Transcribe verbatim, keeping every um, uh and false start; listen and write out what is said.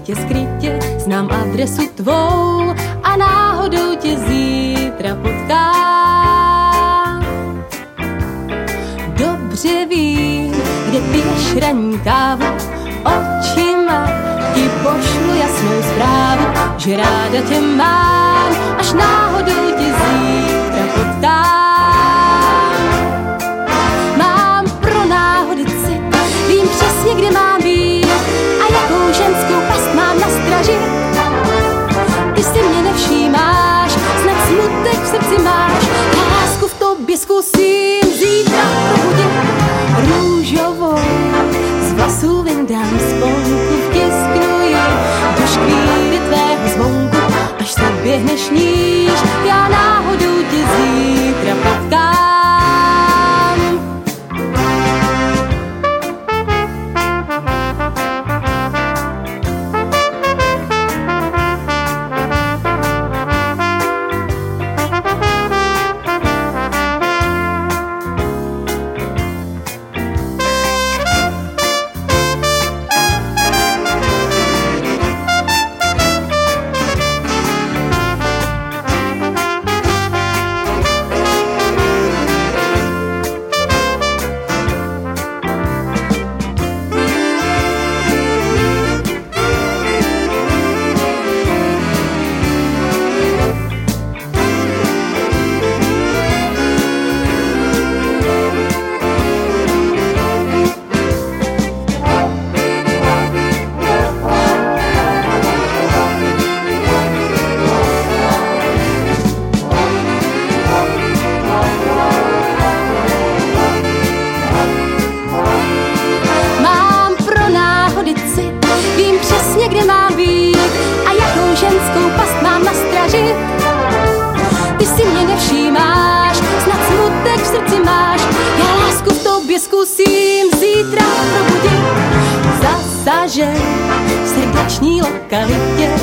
tě skrytě, znám adresu tvou a náhodou tě zítra potkám. Dobře vím, kde piješ ranní kávu, očima ti pošlu jasnou zprávu, že ráda tě mám, až náhodou tě zítra potkám. Mám pro náhody cit, vím přesně, kde mám být a jakou ženskou past mám na straži. Ty si mě nevšímáš, snad smutek v srdci máš, lásku v tobě zkusím zítra probudit. Růžovou z vlasů vyndám sponku, vtisknu ji do škvíry tvého zvonku, až se běhneš níž, já náhodou tě zítra potkám. Kde mám být a jakou ženskou past mám na straži. Ty si mě nevšímáš, snad smutek v srdci máš, já lásku v tobě zkusím zítra probudit. Zasažen v srdeční lokalitě,